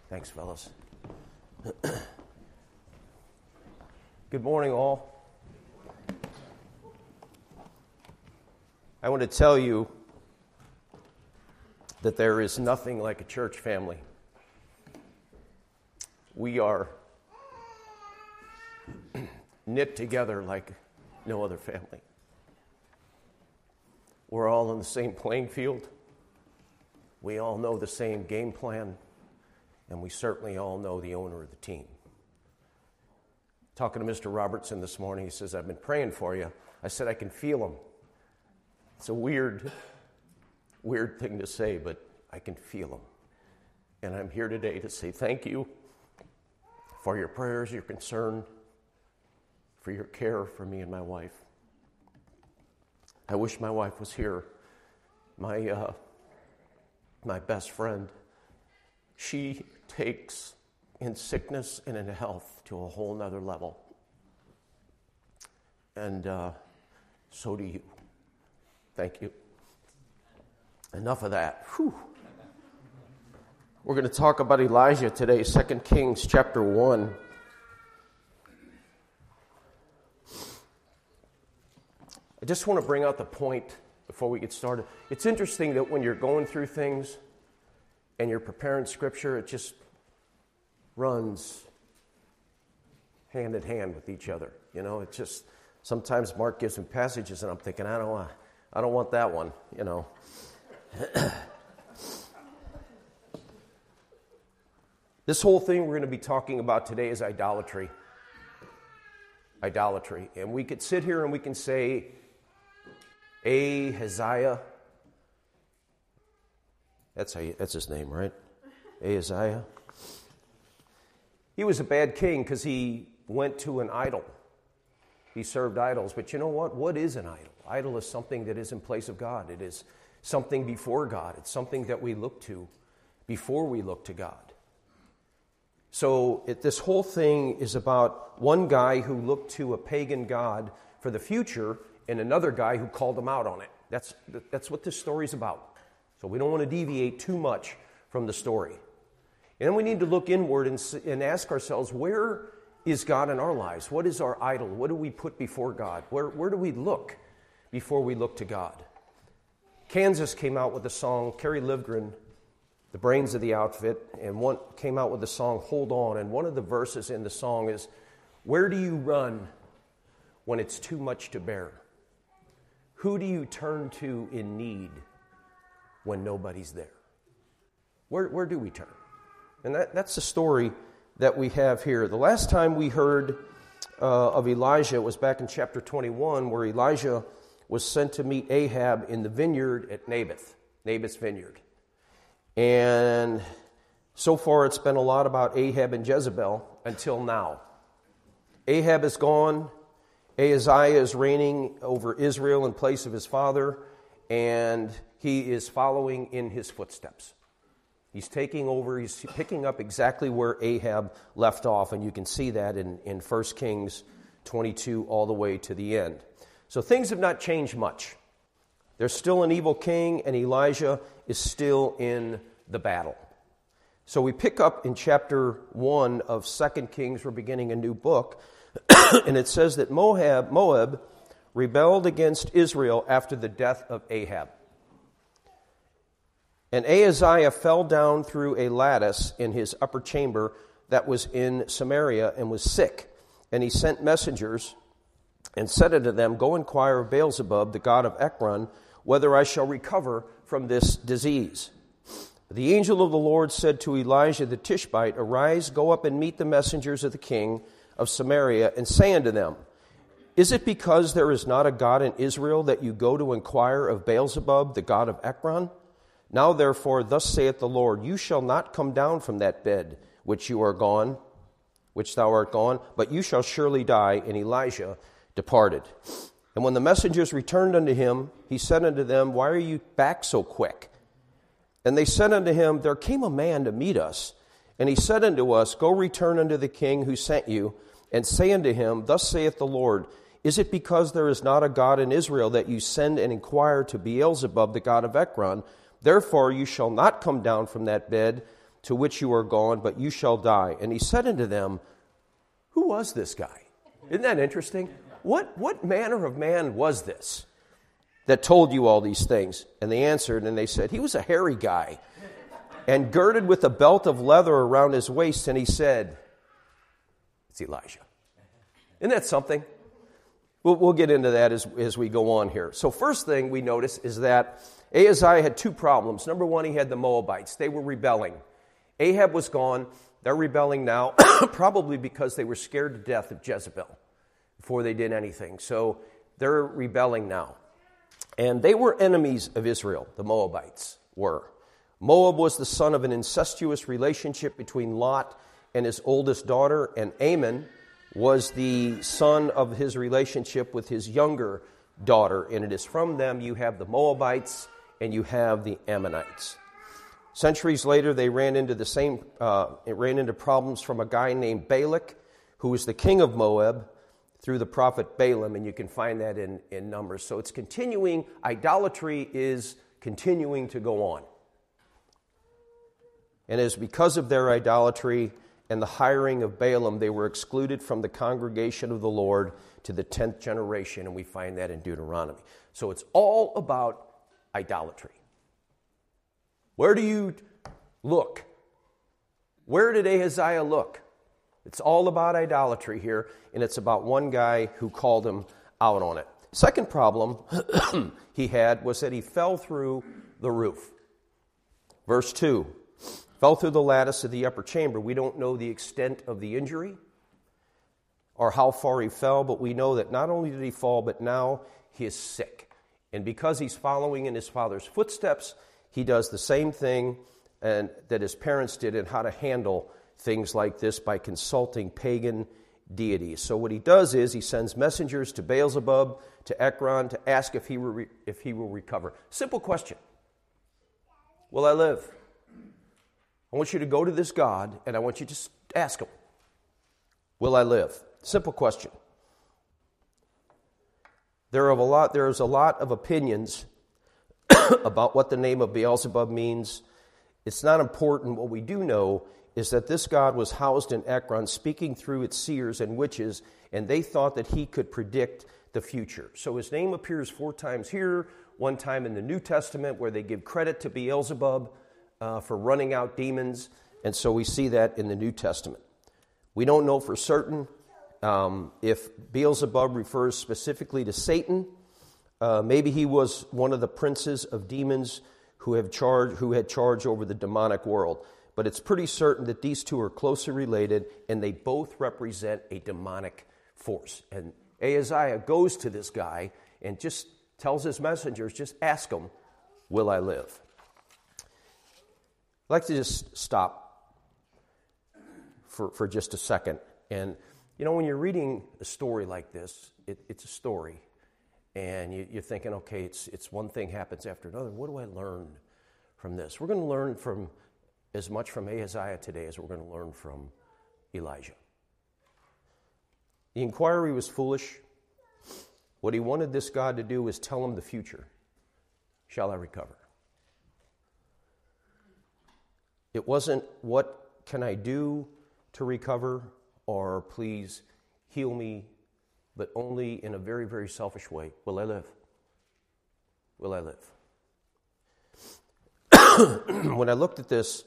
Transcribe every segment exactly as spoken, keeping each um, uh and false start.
Thanks, fellas. Good morning, all. I want to tell you that there is nothing like a church family. We are knit together like no other family. We're all on the same playing field. We all know the same game plan. And we certainly all know the owner of the team. Talking to Mister Robertson this morning, he says, I've been praying for you. I said, I can feel him. It's a weird, weird thing to say, but I can feel him. And I'm here today to say thank you for your prayers, your concern, for your care for me and my wife. I wish my wife was here. My, uh, my best friend, she takes in sickness and in health to a whole nother level. And uh, so do you. Thank you. Enough of that. Whew. We're going to talk about Elijah today, Second Kings chapter one. I just want to bring out the point before we get started. It's interesting that when you're going through things and you're preparing scripture, it just runs hand in hand with each other. You know, it just, sometimes Mark gives me passages and I'm thinking, I don't want, I don't want that one, you know. This whole thing we're going to be talking about today is idolatry. Idolatry. And we could sit here and we can say, Ahaziah, that's how you, that's his name, right? Ahaziah. He was a bad king because he went to an idol. He served idols. But you know what? What is an idol? Idol is something that is in place of God. It is something before God. It's something that we look to before we look to God. So it, this whole thing is about one guy who looked to a pagan god for the future and another guy who called him out on it. That's, that's what this story's about. So we don't want to deviate too much from the story. And then we need to look inward and, and ask ourselves, where is God in our lives? What is our idol? What do we put before God? Where, where do we look before we look to God? Kansas came out with a song, Kerry Livgren, the brains of the outfit, and one came out with the song, Hold On. And one of the verses in the song is, where do you run when it's too much to bear? Who do you turn to in need when nobody's there? Where, where do we turn? And that, that's the story that we have here. The last time we heard uh, of Elijah was back in chapter twenty-one, where Elijah was sent to meet Ahab in the vineyard at Naboth, Naboth's vineyard. And so far it's been a lot about Ahab and Jezebel until now. Ahab is gone. Ahaziah is reigning over Israel in place of his father, and he is following in his footsteps. He's taking over, he's picking up exactly where Ahab left off, and you can see that in, in First Kings twenty-two all the way to the end. So things have not changed much. There's still an evil king, and Elijah is still in the battle. So we pick up in chapter one of Second Kings. We're beginning a new book, and it says that Moab, Moab rebelled against Israel after the death of Ahab. And Ahaziah fell down through a lattice in his upper chamber that was in Samaria and was sick. And he sent messengers and said unto them, Go inquire of Beelzebub, the god of Ekron, whether I shall recover from this disease. The angel of the Lord said to Elijah the Tishbite, Arise, go up and meet the messengers of the king of Samaria, and say unto them, Is it because there is not a God in Israel that you go to inquire of Beelzebub, the god of Ekron? Now therefore, thus saith the Lord, You shall not come down from that bed which you are gone, which thou art gone, but you shall surely die. And Elijah departed. And when the messengers returned unto him, he said unto them, Why are you back so quick? And they said unto him, There came a man to meet us, and he said unto us, Go return unto the king who sent you, and say unto him, Thus saith the Lord, Is it because there is not a God in Israel that you send and inquire to Beelzebub, the god of Ekron? Therefore you shall not come down from that bed, to which you are gone, but you shall die. And he said unto them, who was this guy? Isn't that interesting? What, what manner of man was this that told you all these things? And they answered, and they said, he was a hairy guy, and girded with a belt of leather around his waist. And he said, it's Elijah. Isn't that something? We'll, we'll get into that as, as we go on here. So first thing we notice is that Ahaziah had two problems. Number one, he had the Moabites. They were rebelling. Ahab was gone. They're rebelling now, probably because they were scared to death of Jezebel before they did anything. So they're rebelling now. And they were enemies of Israel, the Moabites were. Moab was the son of an incestuous relationship between Lot and his oldest daughter, and Ammon was the son of his relationship with his younger daughter. And it is from them you have the Moabites and you have the Ammonites. Centuries later, they ran into the same, uh, it ran into problems from a guy named Balak, who was the king of Moab, through the prophet Balaam, and you can find that in, in Numbers. So it's continuing, idolatry is continuing to go on. And as because of their idolatry and the hiring of Balaam, they were excluded from the congregation of the Lord to the tenth generation, and we find that in Deuteronomy. So it's all about idolatry. Where do you look? Where did Ahaziah look? It's all about idolatry here, and it's about one guy who called him out on it. Second problem he had was that he fell through the roof. Verse two, fell through the lattice of the upper chamber. We don't know the extent of the injury or how far he fell, but we know that not only did he fall, but now he is sick. And because he's following in his father's footsteps, he does the same thing and that his parents did in how to handle things like this by consulting pagan deities. So what he does is he sends messengers to Beelzebub, to Ekron, to ask if he will, re- if he will recover. Simple question. Will I live? I want you to go to this God, and I want you to ask him, will I live? Simple question. There are a lot, there is a lot of opinions about what the name of Beelzebub means. It's not important. What we do know is that this god was housed in Ekron, speaking through its seers and witches, and they thought that he could predict the future. So his name appears four times here, one time in the New Testament where they give credit to Beelzebub uh, for running out demons, and so we see that in the New Testament. We don't know for certain um, if Beelzebub refers specifically to Satan. Uh, maybe he was one of the princes of demons who have charge, who had charge over the demonic world. But it's pretty certain that these two are closely related, and they both represent a demonic force. And Ahaziah goes to this guy and just tells his messengers, just ask him, will I live? I'd like to just stop for, for just a second. And, you know, when you're reading a story like this, it, it's a story. And you, you're thinking, okay, it's it's one thing happens after another. What do I learn from this? We're going to learn from as much from Ahaziah today as we're going to learn from Elijah. The inquiry was foolish. What he wanted this God to do was tell him the future. Shall I recover? It wasn't, what can I do to recover, or please heal me, but only in a very, very selfish way. Will I live? Will I live? When I looked at this,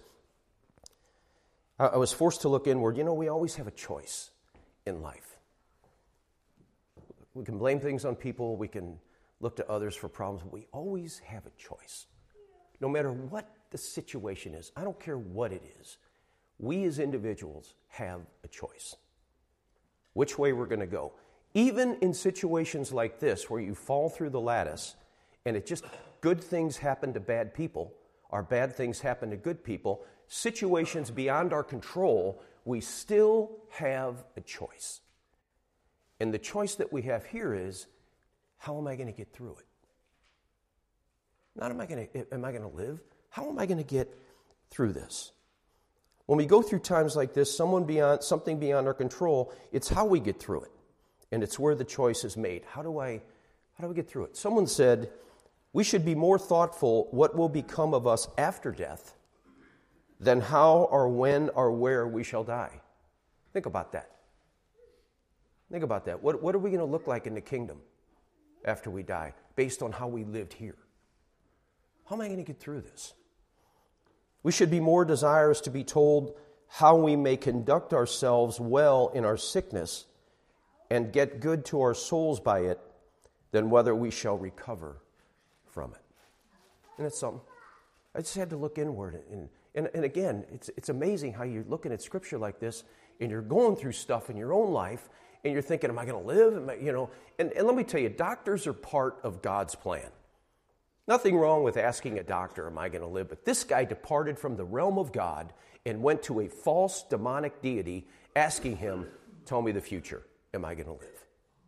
I was forced to look inward. You know, we always have a choice in life. We can blame things on people. We can look to others for problems. But we always have a choice. No matter what the situation is, I don't care what it is, we as individuals have a choice. Which way we're going to go. Even in situations like this, where you fall through the lattice, and it just, good things happen to bad people, or bad things happen to good people, situations beyond our control, we still have a choice. And the choice that we have here is, how am I going to get through it? Not am I going to, am I going to live? How am I going to get through this? When we go through times like this, someone beyond, something beyond our control, it's how we get through it. And it's where the choice is made. How do I, how do I get through it? Someone said, we should be more thoughtful what will become of us after death then how or when or where we shall die. Think about that. Think about that. What, what are we going to look like in the kingdom after we die based on how we lived here? How am I going to get through this? We should be more desirous to be told how we may conduct ourselves well in our sickness and get good to our souls by it than whether we shall recover from it. And it's something. I just had to look inward. And, and, and again, it's, it's amazing how you're looking at Scripture like this and you're going through stuff in your own life and you're thinking, am I going to live? Am I, you know, and, and let me tell you, doctors are part of God's plan. Nothing wrong with asking a doctor, am I going to live? But this guy departed from the realm of God and went to a false demonic deity asking him, tell me the future. Am I going to live?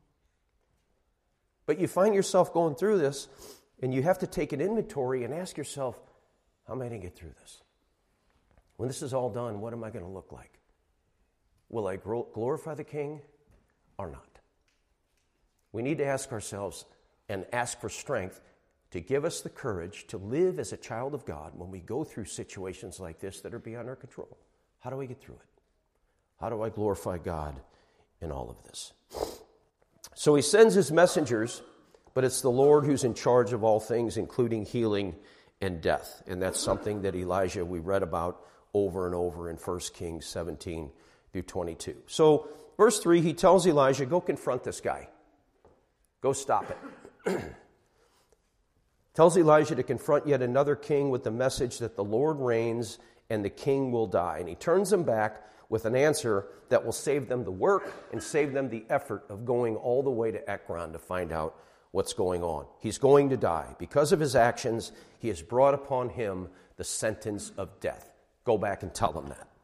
But you find yourself going through this and you have to take an inventory and ask yourself, how am I going to get through this? When this is all done, what am I going to look like? Will I glorify the King or not? We need to ask ourselves and ask for strength to give us the courage to live as a child of God when we go through situations like this that are beyond our control. How do I get through it? How do I glorify God in all of this? So he sends his messengers, but it's the Lord who's in charge of all things, including healing and death. And that's something that Elijah, we read about over and over in First Kings seventeen through twenty-two. So verse three, he tells Elijah, go confront this guy. Go stop it. Tells Elijah to confront yet another king with the message that the Lord reigns and the king will die. And he turns them back with an answer that will save them the work and save them the effort of going all the way to Ekron to find out what's going on. He's going to die. Because of his actions, he has brought upon him the sentence of death. Go back and tell them that.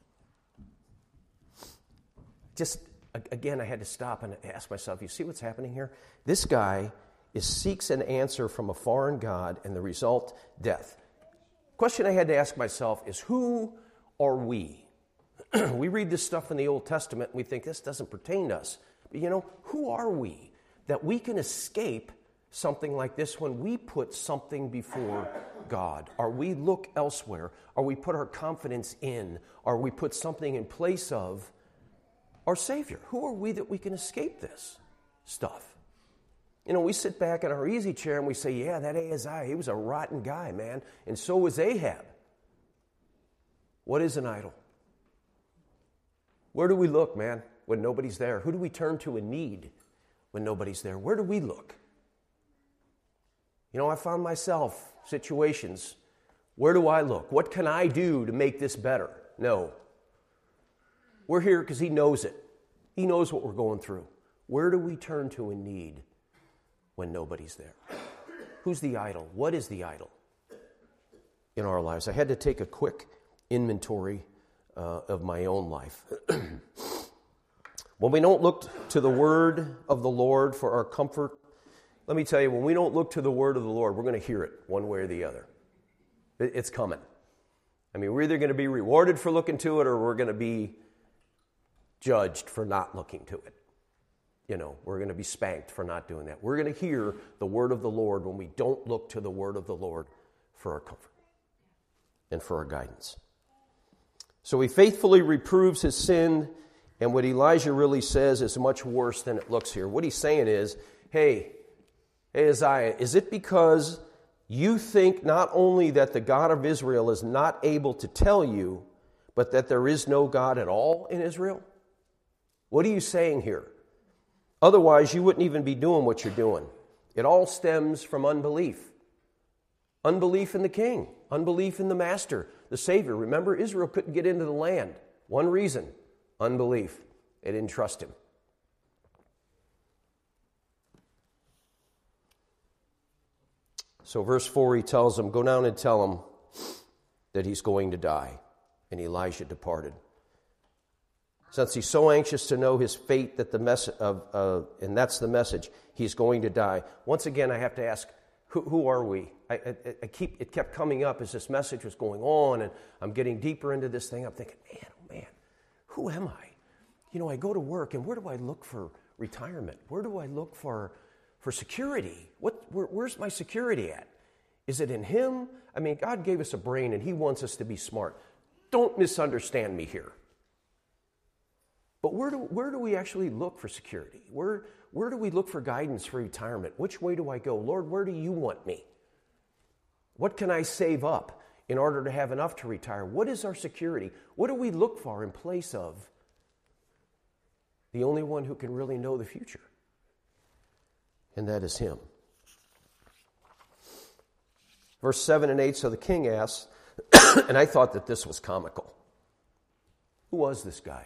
Just, again, I had to stop and ask myself, you see what's happening here? This guy is seeks an answer from a foreign god, and the result, death. Question I had to ask myself is, who are we? We read this stuff in the Old Testament, and we think this doesn't pertain to us. But you know, who are we that we can escape something like this when we put something before God? Or we look elsewhere? Or we put our confidence in? Or we put something in place of our Savior? Who are we that we can escape this stuff? You know, we sit back in our easy chair and we say, yeah, that Ahaziah, he was a rotten guy, man. And so was Ahab. What is an idol? Where do we look, man, when nobody's there? Who do we turn to in need when nobody's there? Where do we look? You know, I found myself situations. Where do I look? What can I do to make this better? No. We're here because he knows it. He knows what we're going through. Where do we turn to in need when nobody's there? Who's the idol? What is the idol in our lives? I had to take a quick inventory uh, of my own life. When we don't look to the word of the Lord for our comfort, let me tell you, when we don't look to the word of the Lord, we're going to hear it one way or the other. It's coming. I mean, we're either going to be rewarded for looking to it or we're going to be judged for not looking to it. You know, we're going to be spanked for not doing that. We're going to hear the word of the Lord when we don't look to the word of the Lord for our comfort and for our guidance. So he faithfully reproves his sin, and what Elijah really says is much worse than it looks here. What he's saying is, hey, Ahaziah, is it because you think not only that the God of Israel is not able to tell you, but that there is no God at all in Israel? What are you saying here? Otherwise, you wouldn't even be doing what you're doing. It all stems from unbelief. Unbelief in the king. Unbelief in the master, the Savior. Remember, Israel couldn't get into the land. One reason, unbelief. They didn't trust him. So verse four, he tells them, go down and tell him that he's going to die. And Elijah departed. Since he's so anxious to know his fate, that the mess of, uh, and that's the message, he's going to die. Once again, I have to ask, who, who are we? I, I, I keep it kept coming up as this message was going on, and I'm getting deeper into this thing. I'm thinking, man, oh man, who am I? You know, I go to work, and where do I look for retirement? Where do I look for for security? What? Where, where's my security at? Is it in him? I mean, God gave us a brain, and he wants us to be smart. don't misunderstand me here. But where do, where do we actually look for security? Where, where do we look for guidance for retirement? Which way do I go? Lord, where do you want me? What can I save up in order to have enough to retire? What is our security? What do we look for in place of the only one who can really know the future? And that is him. Verse seven and eight, so the king asks, and I thought that this was comical. Who was this guy?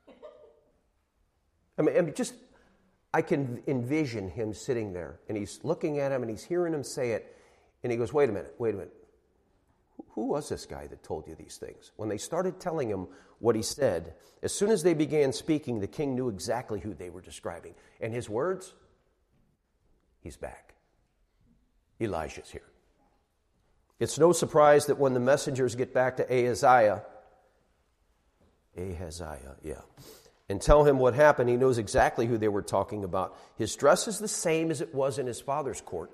I mean, I mean, just, I can envision him sitting there, and he's looking at him, and he's hearing him say it, and he goes, wait a minute, wait a minute. Who was this guy that told you these things? When they started telling him what he said, as soon as they began speaking, the king knew exactly who they were describing. And his words, he's back. Elijah's here. It's no surprise that when the messengers get back to Ahaziah, Ahaziah, yeah, and tell him what happened, he knows exactly who they were talking about. His dress is the same as it was in his father's court.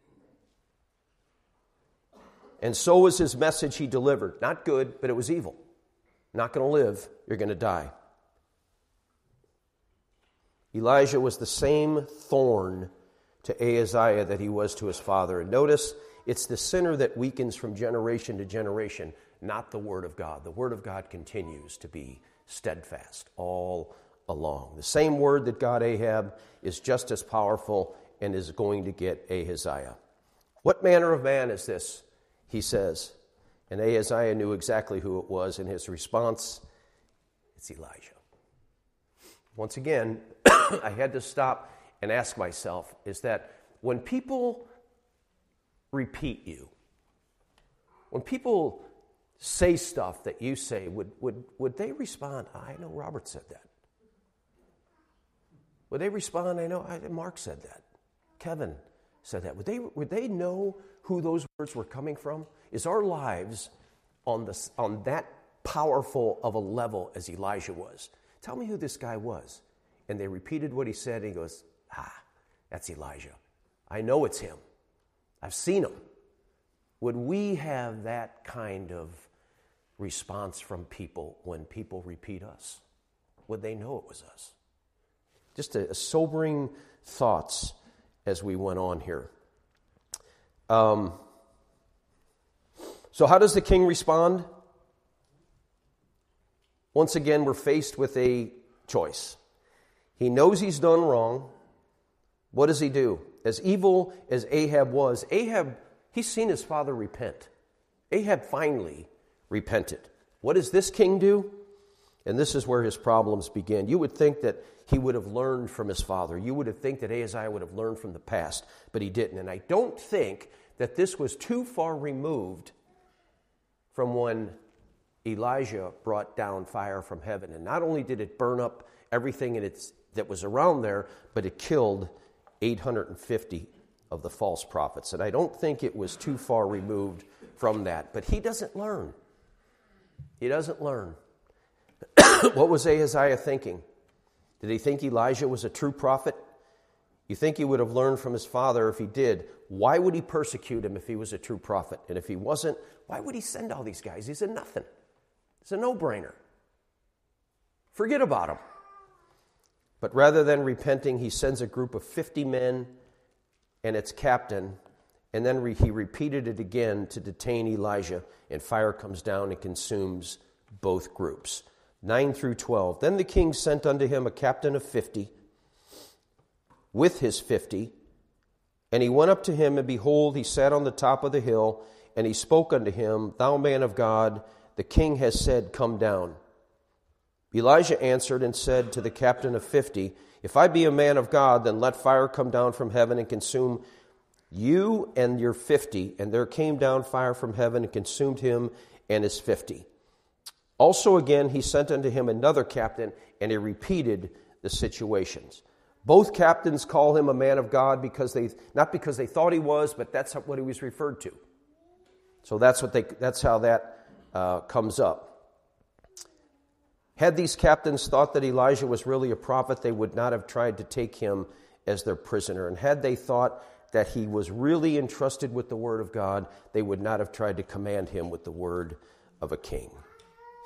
And so was his message he delivered. Not good, but it was evil. Not going to live, you're going to die. Elijah was the same thorn to Ahaziah that he was to his father. And notice, it's the sinner that weakens from generation to generation, not the Word of God. The Word of God continues to be steadfast all along. The same word that got Ahab is just as powerful and is going to get Ahaziah. What manner of man is this? He says. And Ahaziah knew exactly who it was, and his response, it's Elijah. Once again, I had to stop and ask myself, is that when people repeat you, when people say stuff that you say, would, would, would they respond, I know Robert said that. Would they respond, I know I, Mark said that. Kevin said that. Would they, would they know who those words were coming from? Is our lives on, this, on that powerful of a level as Elijah was? Tell me who this guy was. And they repeated what he said, and he goes, ah, that's Elijah. I know it's him. I've seen him. Would we have that kind of response from people when people repeat us? Would they know it was us? Just a, a sobering thoughts as we went on here. Um, so how does the king respond? Once again, we're faced with a choice. He knows he's done wrong. What does he do? As evil as Ahab was, Ahab, he's seen his father repent. Ahab finally repented. What does this king do? And this is where his problems begin. You would think that he would have learned from his father. You would have think that Ahaziah would have learned from the past, but he didn't. And I don't think that this was too far removed from when Elijah brought down fire from heaven. And not only did it burn up everything in its, that was around there, but it killed eight hundred fifty of the false prophets. And I don't think it was too far removed from that. But he doesn't learn. He doesn't learn. What was Ahaziah thinking? Did he think Elijah was a true prophet? You think he would have learned from his father if he did. Why would he persecute him if he was a true prophet? And if he wasn't, why would he send all these guys? He's a nothing. It's a no-brainer. Forget about him. But rather than repenting, he sends a group of fifty men and its captain, and then re- he repeated it again to detain Elijah, and fire comes down and consumes both groups. nine through twelve. Then the king sent unto him a captain of fifty, with his fifty, and he went up to him, and behold, he sat on the top of the hill, and he spoke unto him, Thou man of God, the king has said, Come down. Elijah answered and said to the captain of fifty, If I be a man of God, then let fire come down from heaven and consume you and your fifty. And there came down fire from heaven and consumed him and his fifty. Also again he sent unto him another captain, and he repeated the situations. Both captains call him a man of God because they not because they thought he was, but that's what he was referred to. So that's what they that's how that uh, comes up. Had these captains thought that Elijah was really a prophet, they would not have tried to take him as their prisoner. And had they thought that he was really entrusted with the word of God, they would not have tried to command him with the word of a king.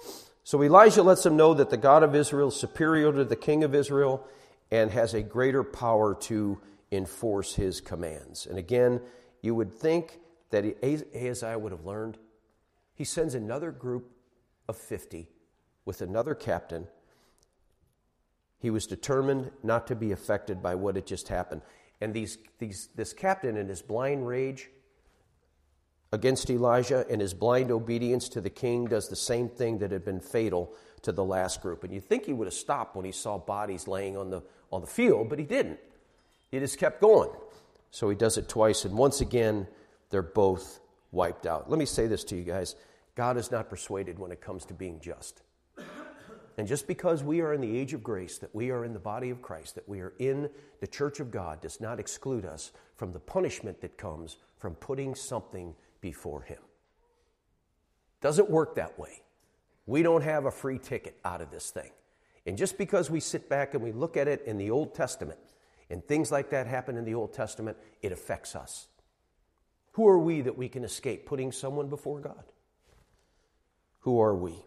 So Elijah lets them know that the God of Israel is superior to the king of Israel and has a greater power to enforce his commands. And again, you would think that Ahaziah would have learned. He sends another group of fifty with another captain. He was determined not to be affected by what had just happened. And these, these, this captain, in his blind rage against Elijah and his blind obedience to the king, does the same thing that had been fatal to the last group. And you'd think he would have stopped when he saw bodies laying on the, on the field, but he didn't. He just kept going. So he does it twice, and once again, they're both wiped out. Let me say this to you guys. God is not persuaded when it comes to being just. And just because we are in the age of grace, that we are in the body of Christ, that we are in the church of God, does not exclude us from the punishment that comes from putting something before him. Doesn't work that way. We don't have a free ticket out of this thing. And just because we sit back and we look at it in the Old Testament, and things like that happen in the Old Testament, it affects us. Who are we that we can escape putting someone before God? Who are we?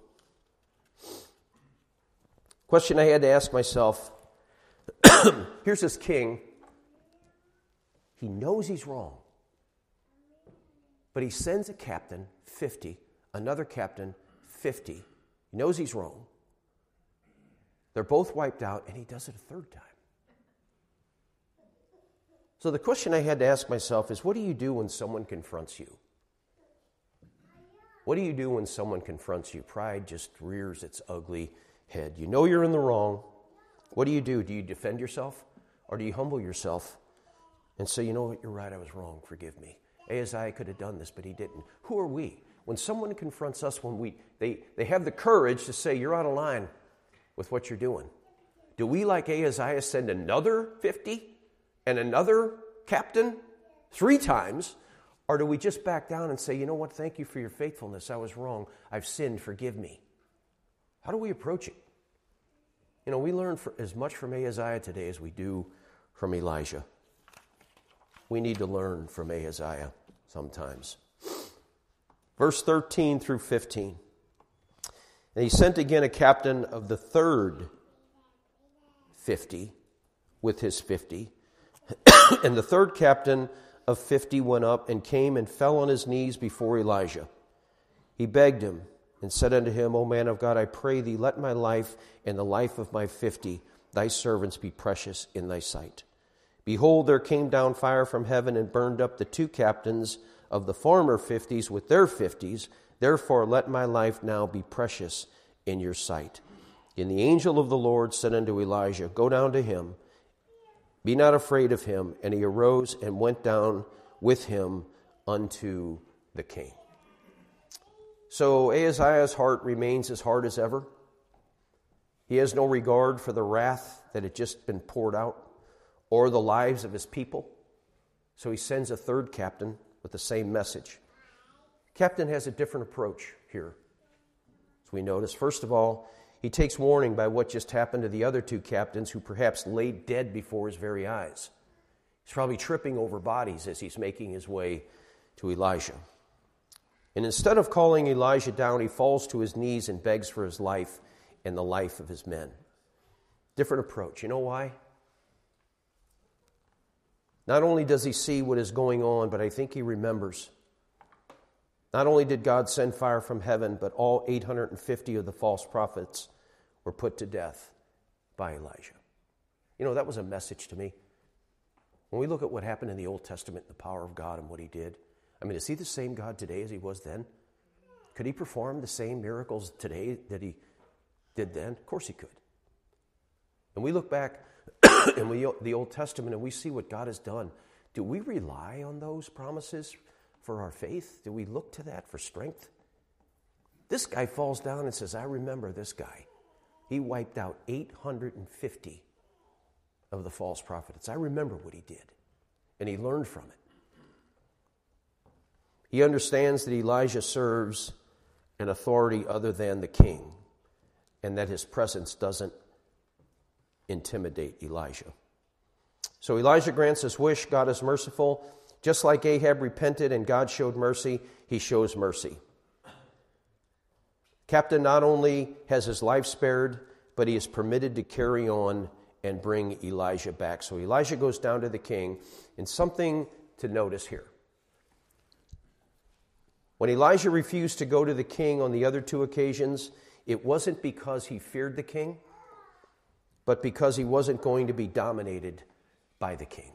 Question I had to ask myself, here's this king. He knows he's wrong. But he sends a captain, fifty, another captain, fifty. He knows he's wrong. They're both wiped out, and he does it a third time. So the question I had to ask myself is, what do you do when someone confronts you? What do you do when someone confronts you? Pride just rears its ugly head. You know you're in the wrong. What do you do? Do you defend yourself? Or do you humble yourself and say, you know what, you're right, I was wrong, forgive me. Ahaziah could have done this, but he didn't. Who are we? When someone confronts us, when we they, they have the courage to say, you're out of line with what you're doing. Do we, like Ahaziah, send another fifty and another captain three times? Or do we just back down and say, you know what, thank you for your faithfulness. I was wrong. I've sinned. Forgive me. How do we approach it? You know, we learn for, as much from Ahaziah today as we do from Elijah. We need to learn from Ahaziah sometimes. Verse thirteen through fifteen. And he sent again a captain of the third fifty with his fifty. And the third captain of fifty went up and came and fell on his knees before Elijah. He begged him and said unto him, O man of God, I pray thee, let my life and the life of my fifty, thy servants, be precious in thy sight. Behold, there came down fire from heaven and burned up the two captains of the former fifties with their fifties. Therefore let my life now be precious in your sight. And the angel of the Lord said unto Elijah, Go down to him, be not afraid of him. And he arose and went down with him unto the king. So Ahaziah's heart remains as hard as ever. He has no regard for the wrath that had just been poured out or the lives of his people. So he sends a third captain with the same message. Captain has a different approach here, as we notice. First of all, he takes warning by what just happened to the other two captains who perhaps lay dead before his very eyes. He's probably tripping over bodies as he's making his way to Elijah. And instead of calling Elijah down, he falls to his knees and begs for his life and the life of his men. Different approach. You know why? Not only does he see what is going on, but I think he remembers. Not only did God send fire from heaven, but all eight hundred fifty of the false prophets were put to death by Elijah. You know, that was a message to me. When we look at what happened in the Old Testament, the power of God and what he did, I mean, is he the same God today as he was then? Could he perform the same miracles today that he did then? Of course he could. And we look back in the Old Testament and we see what God has done. Do we rely on those promises for our faith? Do we look to that for strength? This guy falls down and says, I remember this guy. He wiped out eight hundred fifty of the false prophets. I remember what he did. And he learned from it. He understands that Elijah serves an authority other than the king, and that his presence doesn't intimidate Elijah. So Elijah grants his wish. God is merciful. Just like Ahab repented and God showed mercy, he shows mercy. Captain not only has his life spared, but he is permitted to carry on and bring Elijah back. So Elijah goes down to the king, and something to notice here. When Elijah refused to go to the king on the other two occasions, it wasn't because he feared the king, but because he wasn't going to be dominated by the king.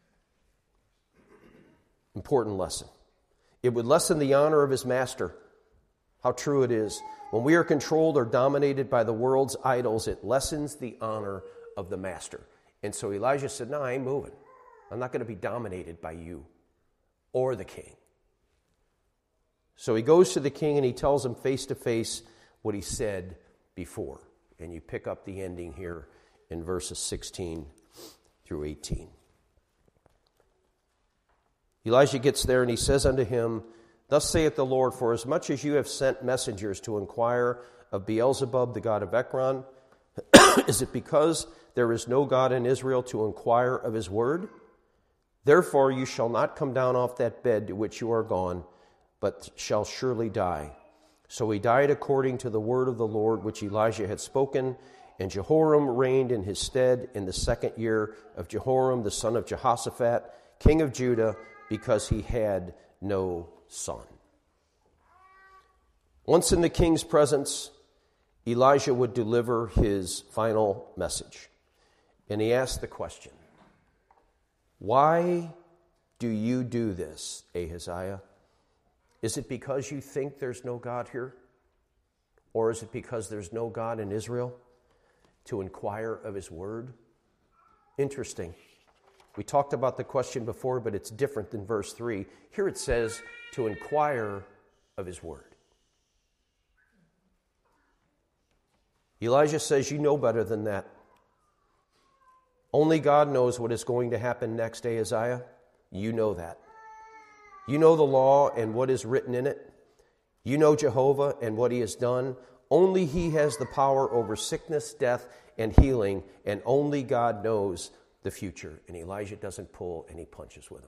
Important lesson. It would lessen the honor of his master. How true it is. When we are controlled or dominated by the world's idols, it lessens the honor of the master. And so Elijah said, no, I ain't moving. I'm not going to be dominated by you or the king. So he goes to the king and he tells him face to face what he said before. And you pick up the ending here in verses sixteen through eighteen. Elijah gets there and he says unto him, Thus saith the Lord, for as much as you have sent messengers to inquire of Beelzebub, the god of Ekron, is it because there is no God in Israel to inquire of his word? Therefore you shall not come down off that bed to which you are gone, but shall surely die. So he died according to the word of the Lord which Elijah had spoken, and Jehoram reigned in his stead in the second year of Jehoram the son of Jehoshaphat, king of Judah, because he had no son. Once in the king's presence, Elijah would deliver his final message. And he asked the question, Why do you do this, Ahaziah? Is it because you think there's no God here? Or is it because there's no God in Israel to inquire of his word? Interesting. We talked about the question before, but it's different than verse three. Here it says, to inquire of his word. Elijah says, you know better than that. Only God knows what is going to happen next, Ahaziah. You know that. You know the law and what is written in it. You know Jehovah and what he has done. Only he has the power over sickness, death, and healing, and only God knows the future. And Elijah doesn't pull any punches with him.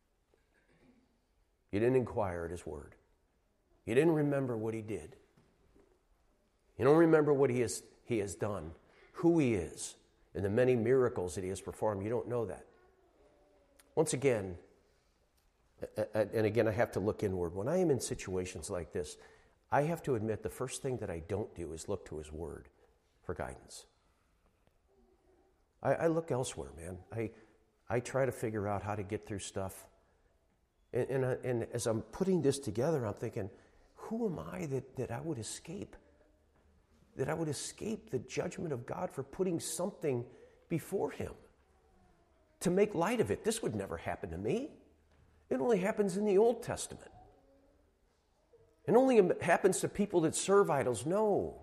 You didn't inquire at his word. You didn't remember what he did. You don't remember what he has, he has done, who he is, and the many miracles that he has performed. You don't know that. Once again, and again, I have to look inward. When I am in situations like this, I have to admit the first thing that I don't do is look to his word for guidance. I, I look elsewhere, man. I I try to figure out how to get through stuff. And, and, I, and as I'm putting this together, I'm thinking, who am I that, that I would escape? That I would escape the judgment of God for putting something before him to make light of it. This would never happen to me. It only happens in the Old Testament. It only happens to people that serve idols. No.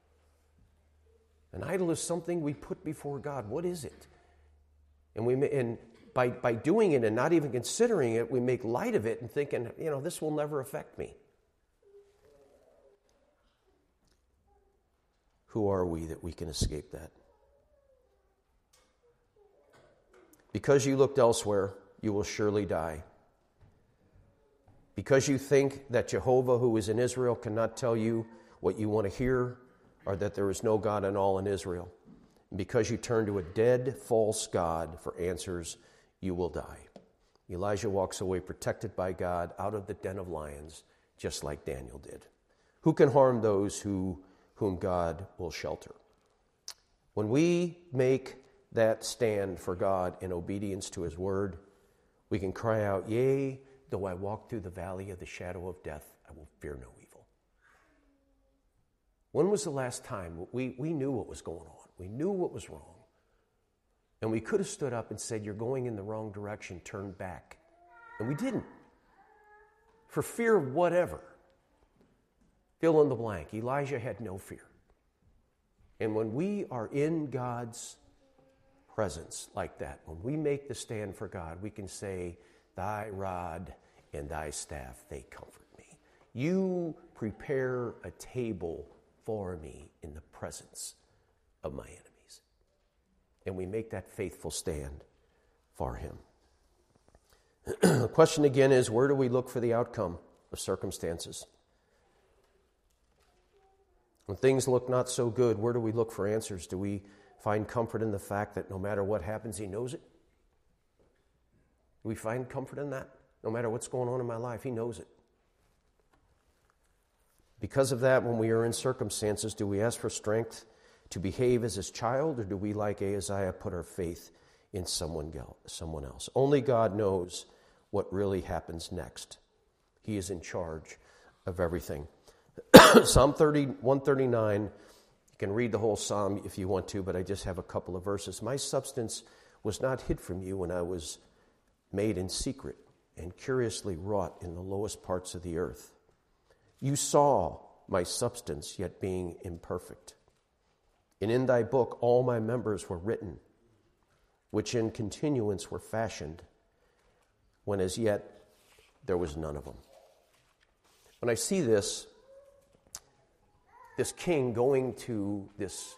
An idol is something we put before God. What is it? And we and by, by doing it and not even considering it, we make light of it and thinking, you know, this will never affect me. Who are we that we can escape that? Because you looked elsewhere, you will surely die. Because you think that Jehovah, who is in Israel, cannot tell you what you want to hear, or that there is no God at all in Israel. And because you turn to a dead, false God for answers, you will die. Elijah walks away protected by God out of the den of lions, just like Daniel did. Who can harm those who, whom God will shelter? When we make that stand for God in obedience to his word, we can cry out, Yea, though I walk through the valley of the shadow of death, I will fear no evil. When was the last time we, we knew what was going on? We knew what was wrong. And we could have stood up and said, you're going in the wrong direction, turn back. And we didn't. For fear of whatever. Fill in the blank. Elijah had no fear. And when we are in God's presence like that, when we make the stand for God, we can say, Thy rod and thy staff, they comfort me. You prepare a table for me in the presence of my enemies. And we make that faithful stand for him. The question again is, where do we look for the outcome of circumstances? When things look not so good, where do we look for answers? Do we find comfort in the fact that no matter what happens, he knows it? Do we find comfort in that? No matter what's going on in my life, he knows it. Because of that, when we are in circumstances, do we ask for strength to behave as his child, or do we, like Ahaziah, put our faith in someone else? Only God knows what really happens next. He is in charge of everything. Psalm thirty, one thirty-nine, you can read the whole psalm if you want to, but I just have a couple of verses. My substance was not hid from you when I was made in secret and curiously wrought in the lowest parts of the earth. You saw my substance, yet being imperfect. And in thy book all my members were written, which in continuance were fashioned, when as yet there was none of them. When I see this, this king going to this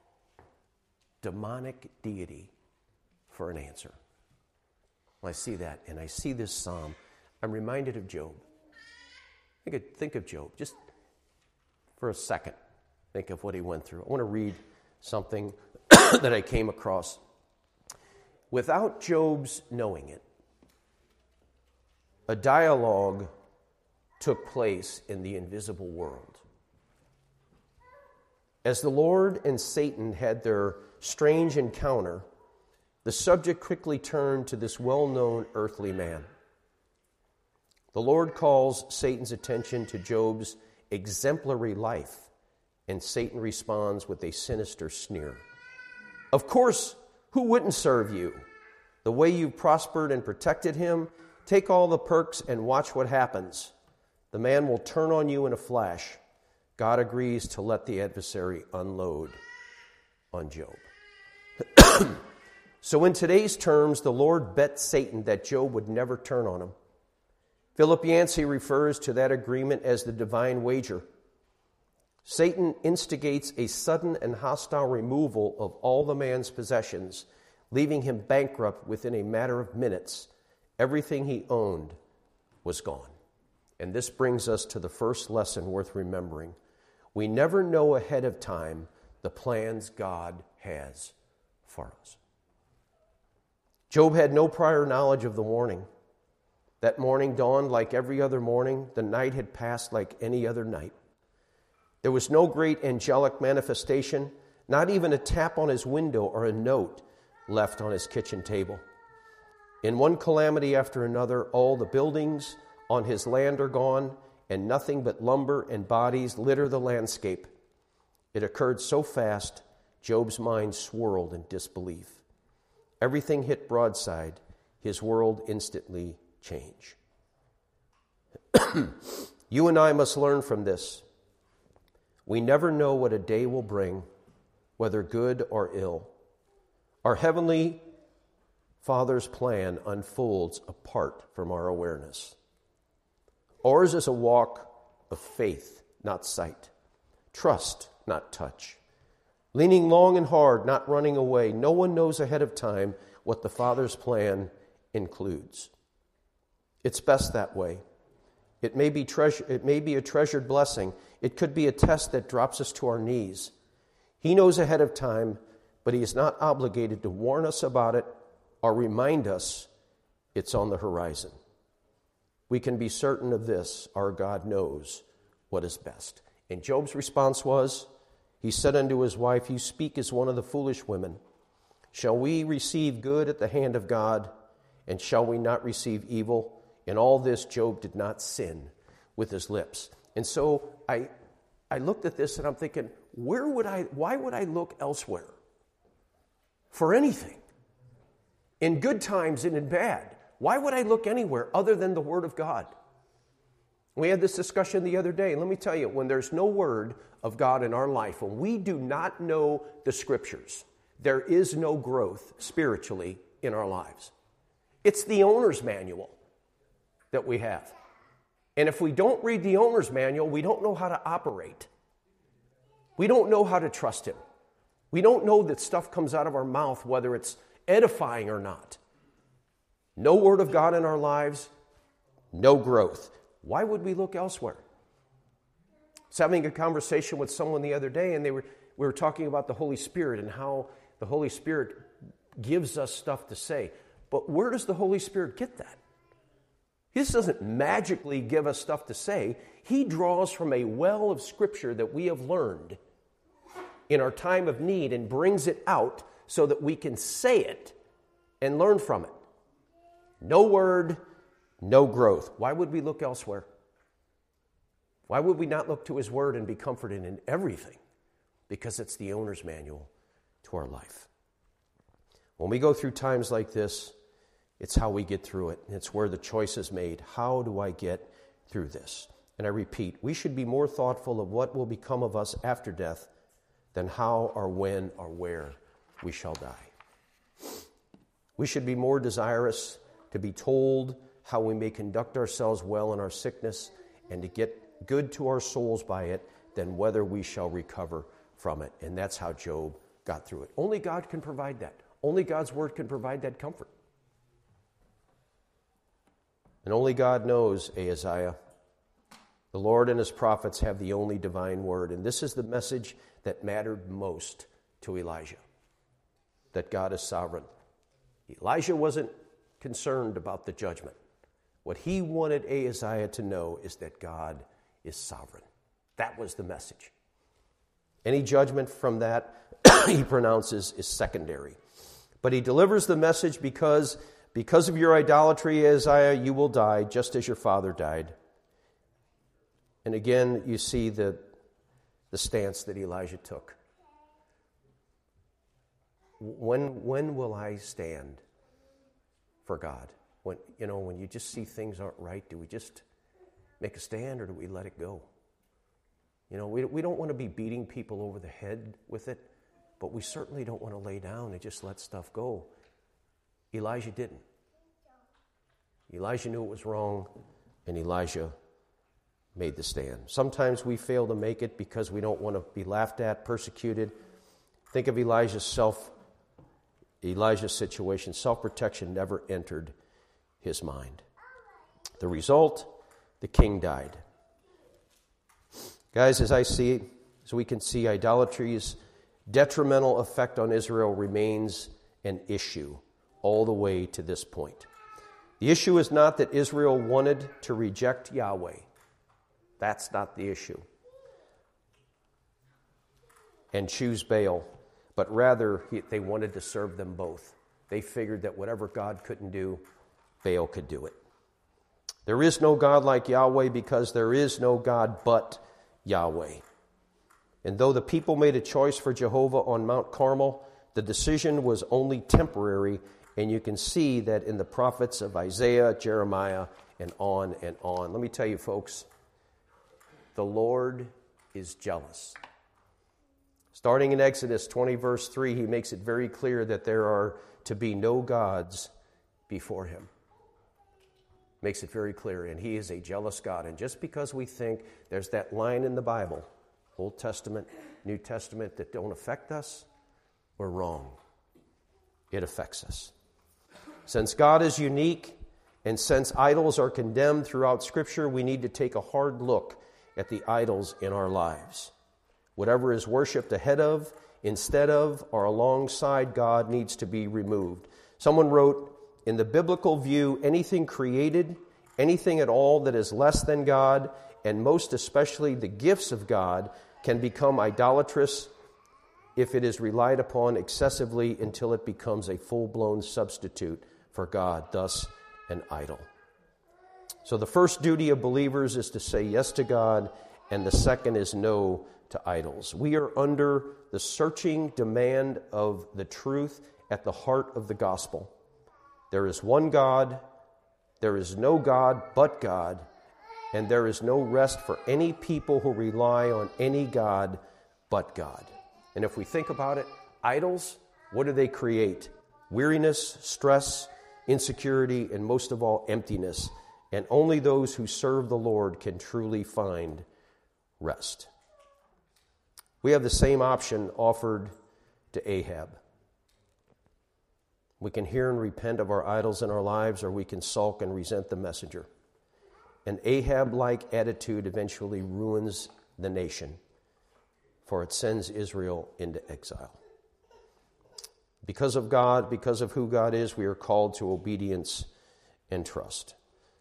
demonic deity for an answer, when I see that and I see this psalm, I'm reminded of Job. Think of, think of Job, just for a second. Think of what he went through. I want to read something that I came across. Without Job's knowing it, a dialogue took place in the invisible world. As the Lord and Satan had their strange encounter, the subject quickly turned to this well-known earthly man. The Lord calls Satan's attention to Job's exemplary life, and Satan responds with a sinister sneer. Of course, who wouldn't serve you? The way you've prospered and protected him, take all the perks and watch what happens. The man will turn on you in a flash. God agrees to let the adversary unload on Job. So in today's terms, the Lord bet Satan that Job would never turn on him. Philip Yancey refers to that agreement as the divine wager. Satan instigates a sudden and hostile removal of all the man's possessions, leaving him bankrupt within a matter of minutes. Everything he owned was gone. And this brings us to the first lesson worth remembering. We never know ahead of time the plans God has for us. Job had no prior knowledge of the warning. That morning dawned like every other morning. The night had passed like any other night. There was no great angelic manifestation, not even a tap on his window or a note left on his kitchen table. In one calamity after another, all the buildings on his land are gone, and nothing but lumber and bodies litter the landscape. It occurred so fast, Job's mind swirled in disbelief. Everything hit broadside. His world instantly changed. You and I must learn from this. We never know what a day will bring, whether good or ill. Our Heavenly Father's plan unfolds apart from our awareness. Ours is a walk of faith, not sight. Trust, not touch. Leaning long and hard, not running away. No one knows ahead of time what the Father's plan includes. It's best that way. It may be treasure, it may be a treasured blessing. It could be a test that drops us to our knees. He knows ahead of time, but he is not obligated to warn us about it or remind us it's on the horizon. We can be certain of this: our God knows what is best. And Job's response was, he said unto his wife, you speak as one of the foolish women. Shall we receive good at the hand of God, and shall we not receive evil? In all this, Job did not sin with his lips. And so I I looked at this and I'm thinking, where would I, why would I look elsewhere for anything? In good times and in bad. Why would I look anywhere other than the Word of God? We had this discussion the other day. Let me tell you, when there's no Word of God in our life, when we do not know the Scriptures, there is no growth spiritually in our lives. It's the owner's manual that we have. And if we don't read the owner's manual, we don't know how to operate. We don't know how to trust him. We don't know that stuff comes out of our mouth, whether it's edifying or not. No Word of God in our lives, no growth. Why would we look elsewhere? I was having a conversation with someone the other day, and they were we were talking about the Holy Spirit and how the Holy Spirit gives us stuff to say. But where does the Holy Spirit get that? He just doesn't magically give us stuff to say. He draws from a well of Scripture that we have learned in our time of need and brings it out so that we can say it and learn from it. No word, no growth. Why would we look elsewhere? Why would we not look to His Word and be comforted in everything? Because it's the owner's manual to our life. When we go through times like this, it's how we get through it. It's where the choice is made. How do I get through this? And I repeat, we should be more thoughtful of what will become of us after death than how or when or where we shall die. We should be more desirous to be told how we may conduct ourselves well in our sickness and to get good to our souls by it than whether we shall recover from it. And that's how Job got through it. Only God can provide that. Only God's Word can provide that comfort. And only God knows, Ahaziah. The Lord and His prophets have the only divine word. And this is the message that mattered most to Elijah, that God is sovereign. Elijah wasn't concerned about the judgment. What he wanted Ahaziah to know is that God is sovereign. That was the message. Any judgment from that, he pronounces, is secondary. But he delivers the message because, because of your idolatry, Ahaziah, you will die just as your father died. And again, you see the, the stance that Elijah took. When, when will I stand for God? When, you know, when you just see things aren't right, do we just make a stand or do we let it go? You know, we, we don't want to be beating people over the head with it, but we certainly don't want to lay down and just let stuff go. Elijah didn't. Elijah knew it was wrong, and Elijah made the stand. Sometimes we fail to make it because we don't want to be laughed at, persecuted. Think of Elijah's self, Elijah's situation. Self-protection never entered his mind. The result, the king died. Guys, as I see, as we can see, idolatry's detrimental effect on Israel remains an issue all the way to this point. The issue is not that Israel wanted to reject Yahweh. That's not the issue. And choose Baal. But rather, they wanted to serve them both. They figured that whatever God couldn't do, Baal could do it. There is no God like Yahweh because there is no God but Yahweh. And though the people made a choice for Jehovah on Mount Carmel, the decision was only temporary, and you can see that in the prophets of Isaiah, Jeremiah, and on and on. Let me tell you, folks, the Lord is jealous. Starting in Exodus twenty, verse three, he makes it very clear that there are to be no gods before him. Makes it very clear, and he is a jealous God. And just because we think there's that line in the Bible, Old Testament, New Testament, that don't affect us, we're wrong. It affects us. Since God is unique, and since idols are condemned throughout Scripture, we need to take a hard look at the idols in our lives. Whatever is worshipped ahead of, instead of, or alongside God needs to be removed. Someone wrote, in the biblical view, anything created, anything at all that is less than God, and most especially the gifts of God, can become idolatrous if it is relied upon excessively until it becomes a full-blown substitute for God, thus an idol. So the first duty of believers is to say yes to God, and the second is no to idols. We are under the searching demand of the truth at the heart of the gospel. There is one God, there is no God but God, and there is no rest for any people who rely on any God but God. And if we think about it, idols, what do they create? Weariness, stress, insecurity, and most of all, emptiness. And only those who serve the Lord can truly find rest. We have the same option offered to Ahab. We can hear and repent of our idols in our lives, or we can sulk and resent the messenger. An Ahab-like attitude eventually ruins the nation, for it sends Israel into exile. Because of God, because of who God is, we are called to obedience and trust.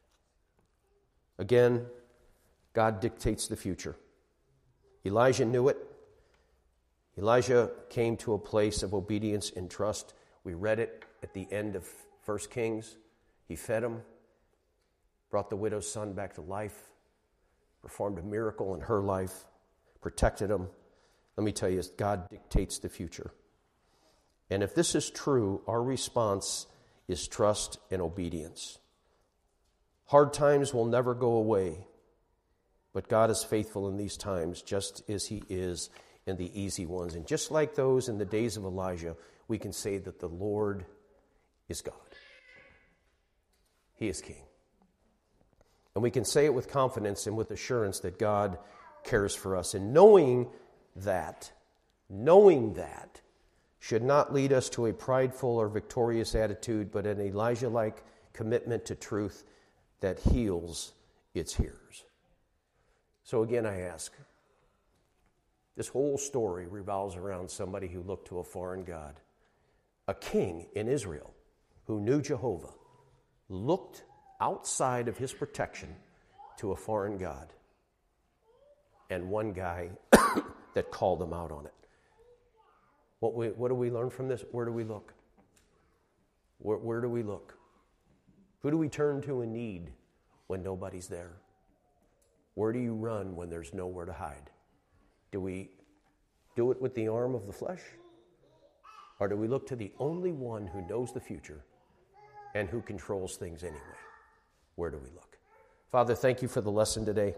Again, God dictates the future. Elijah knew it. Elijah came to a place of obedience and trust. We read it at the end of First Kings. He fed him, brought the widow's son back to life, performed a miracle in her life, protected him. Let me tell you, God dictates the future. And if this is true, our response is trust and obedience. Hard times will never go away, but God is faithful in these times just as he is in the easy ones. And just like those in the days of Elijah, we can say that the Lord is God. He is King. And we can say it with confidence and with assurance that God cares for us. And knowing that, knowing that, should not lead us to a prideful or victorious attitude, but an Elijah-like commitment to truth that heals its hearers. So again, I ask, this whole story revolves around somebody who looked to a foreign god. A king in Israel who knew Jehovah looked outside of his protection to a foreign god, and one guy that called him out on it. What, we, what do we learn from this? Where do we look? Where, where do we look? Who do we turn to in need when nobody's there? Where do you run when there's nowhere to hide? Do we do it with the arm of the flesh? Or do we look to the only one who knows the future and who controls things anyway? Where do we look? Father, thank you for the lesson today.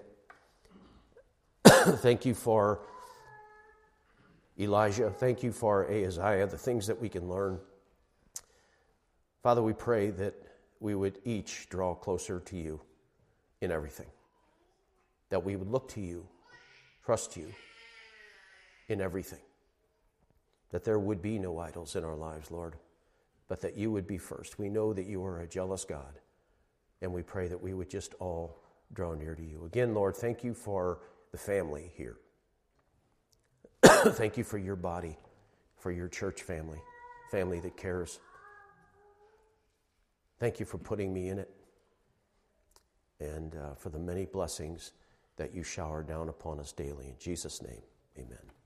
Thank you for Elijah. Thank you for Ahaziah, the things that we can learn. Father, we pray that we would each draw closer to you in everything. That we would look to you, trust you in everything. That there would be no idols in our lives, Lord, but that you would be first. We know that you are a jealous God, and we pray that we would just all draw near to you. Again, Lord, thank you for the family here. Thank you for your body, for your church family, family that cares. Thank you for putting me in it, and uh, for the many blessings that you shower down upon us daily. In Jesus' name, amen.